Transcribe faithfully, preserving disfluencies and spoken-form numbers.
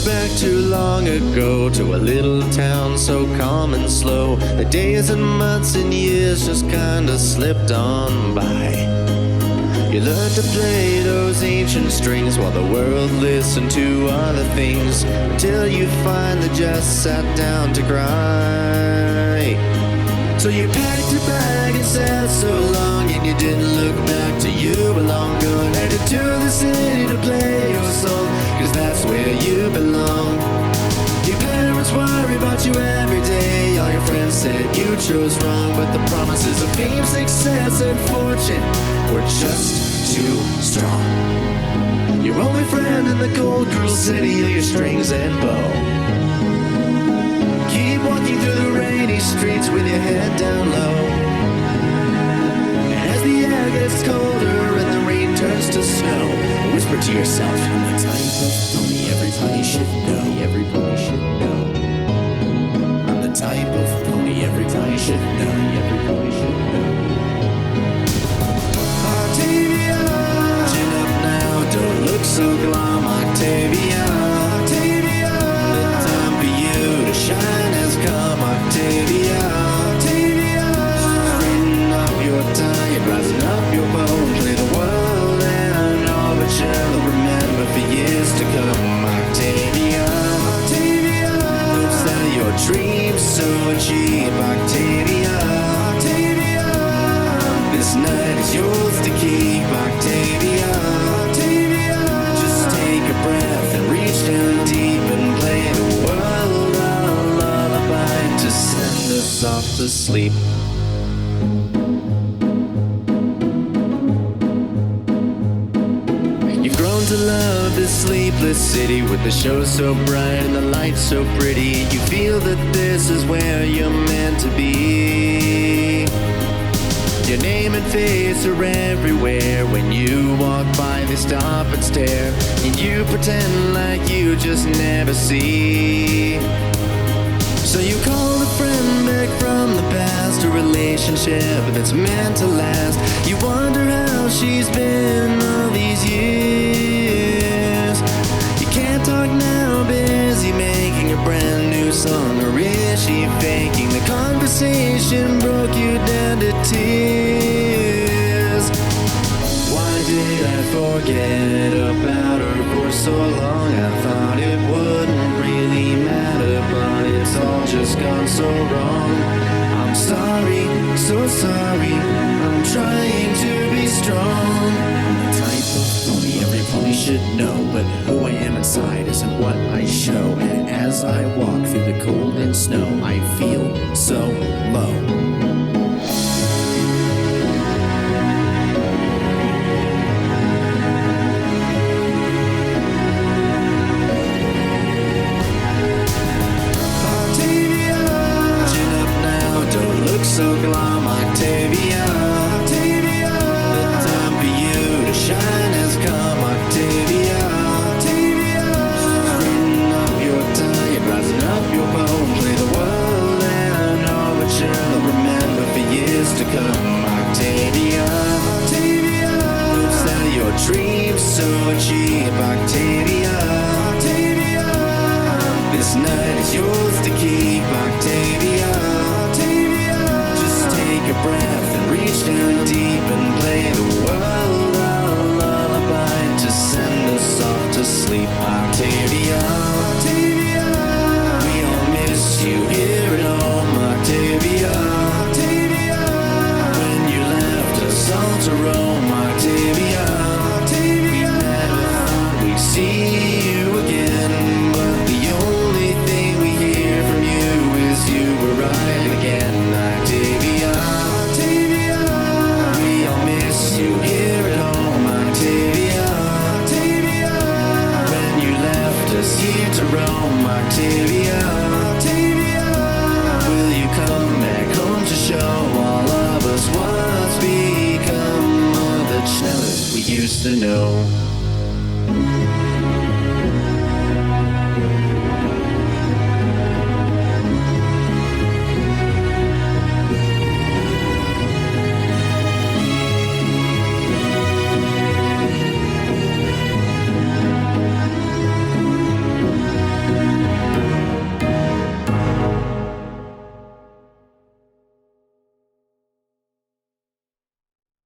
look back too long ago to a little town so calm and slow. The days and months and years just kinda slipped on by. You learned to play those ancient strings while the world listened to other things, until you finally just sat down to cry. So you packed your bag and sat so long, and you didn't look back till you were long gone. Headed to the city to play your song, cause that's where you belong. Your parents worry about you every day. All your friends said you chose wrong, but the promises of fame, success, and fortune were just too strong. Your only friend in the cold, cruel city are your strings and bow. Keep walking through the rainy streets with your head down low. And as the air gets colder and the rain turns to snow, whisper to yourself, I'm the type of pony everybody should know. Everybody should know. I'm the type of pony everybody should know. Everybody should know. Octavia, chin up now, don't look so glum. Octavia, Octavia, the time for you to shine has come. Octavia, Octavia, straighten up your tie and rising up your bone. Play the world and all but you'll remember for years to come. Octavia, Octavia, don't sell your dreams so cheap. Octavia, Octavia, this night is yours to keep. Octavia, Octavia, just take a breath and reach down deep and play the world a lullaby to send us off to sleep. You've grown to love this sleepless city with the show so bright and the lights so pretty. You feel that this is where you're meant to be. Your name and face are everywhere. When you walk by, they stop and stare, and you pretend like you just never see. So you call a friend back from the past, a relationship that's meant to last. You wonder how she's been all these years. You can't talk now, busy making a brand new song, or is she faking? The conversation broke you down to tears. Why did I forget about her for so long? I thought it wouldn't really matter, but it's all just gone so wrong. I'm sorry, so sorry, I'm trying to be strong. I'm the type of pony every pony should know, but who I am inside isn't what I show. And as I walk through the cold and snow, I feel so low. So glum, Octavia, Octavia, the time for you to shine has come. Octavia, Octavia, straighten up your tie and rising up your bone. Play the world and all but you'll remember for years to come. Octavia, Octavia, don't sell your dreams so cheap. Octavia, Octavia, this night is yours to keep. Octavia, take a breath and reach down deep and play the world a lullaby to send us off to sleep. Octavia, Octavia, we all miss you here at home. Octavia, Octavia, when you left us all to roam. Octavia, Octavia, we never thought we'd see you again, but the only thing we hear from you is you were right again. Octavia, you here at home. Octavia, Octavia, when you left us here to roam. Octavia, Octavia, will you come back home to show all of us what's become of the cellists we used to know?